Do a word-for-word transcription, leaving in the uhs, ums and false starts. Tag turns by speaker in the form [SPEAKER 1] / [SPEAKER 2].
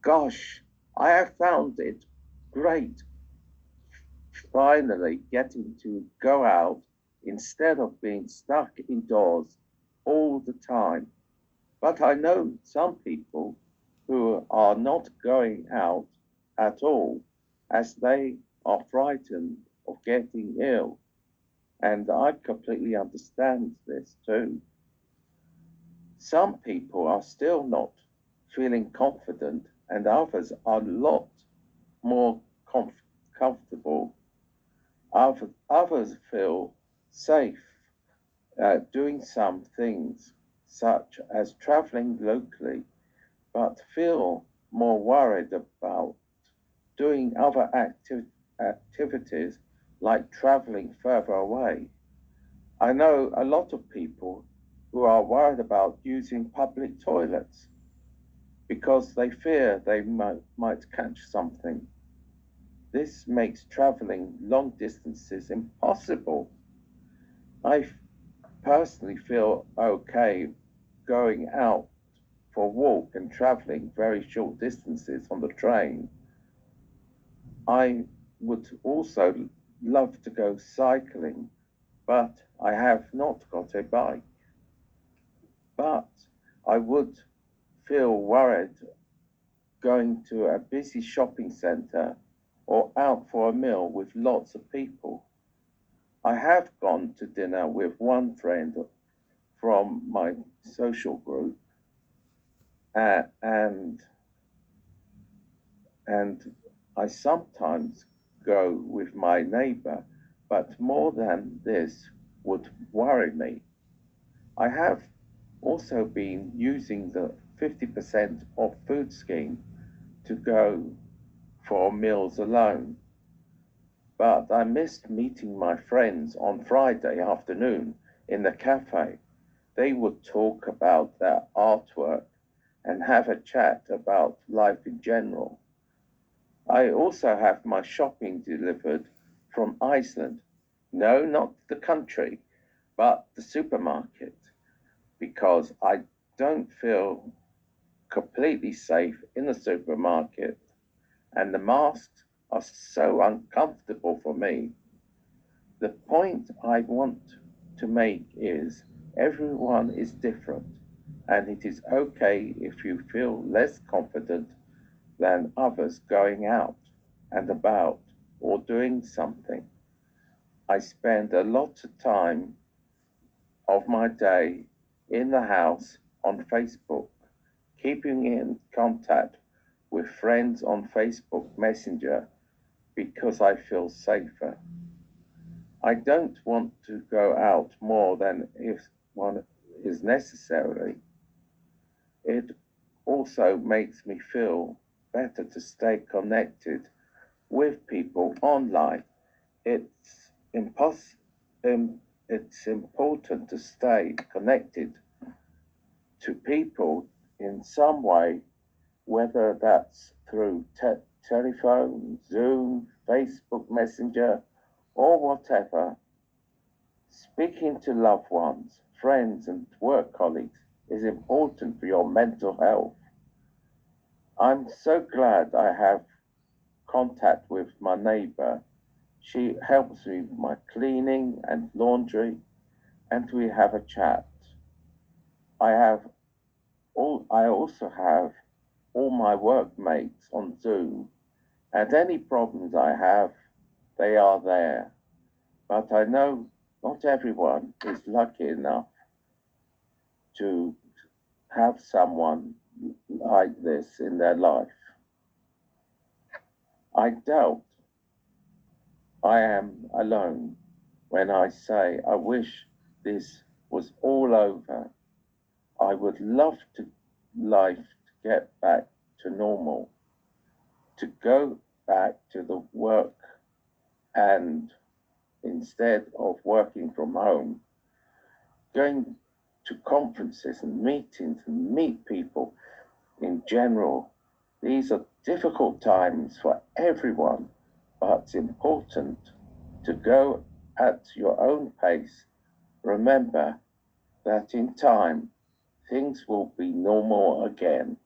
[SPEAKER 1] Gosh, I have found it great finally getting to go out instead of being stuck indoors all the time. But I know some people who are not going out at all as they are frightened of getting ill. And I completely understand this too. Some people are still not feeling confident, and others are a lot more comf- comfortable. Others, others feel safe uh, doing some things, such as traveling locally, but feel more worried about doing other acti- activities like traveling further away. I know a lot of people who are worried about using public toilets because they fear they might, might catch something. This makes traveling long distances impossible. I personally feel okay going out for a walk and traveling very short distances on the train. I would also love to go cycling, but I have not got a bike. But I would feel worried going to a busy shopping center or out for a meal with lots of people. I have gone to dinner with one friend from my social group, uh, and and I sometimes go with my neighbor, but more than this would worry me. I have also been using the fifty percent off food scheme to go for meals alone, but I missed meeting my friends on Friday afternoon in the cafe. They would talk about their artwork and have a chat about life in general. I also have my shopping delivered from Iceland. No, not the country, but the supermarket, because I don't feel completely safe in the supermarket, and the masks are so uncomfortable for me. The point I want to make is everyone is different, and it is okay if you feel less confident than others going out and about or doing something. I spend a lot of time of my day in the house on Facebook, keeping in contact with friends on Facebook Messenger because I feel safer. I don't want to go out more than if one is necessary. It also makes me feel better to stay connected with people online. It's impos- um, it's important to stay connected to people in some way, whether that's through te- telephone, Zoom, Facebook Messenger, or whatever. Speaking to loved ones, friends, and work colleagues is important for your mental health. I'm so glad I have contact with my neighbor. She helps me with my cleaning and laundry, and we have a chat. I have all I also have all my workmates on Zoom, and any problems I have, they are there. But I know not everyone is lucky enough to have someone like this in their life. I doubt I am alone when I say I wish this was all over. I would love to life to get back to normal, to go back to the work and instead of working from home, going to conferences and meetings and meet people in general. These are difficult times for everyone, but it's important to go at your own pace. Remember that in time, things will be normal again.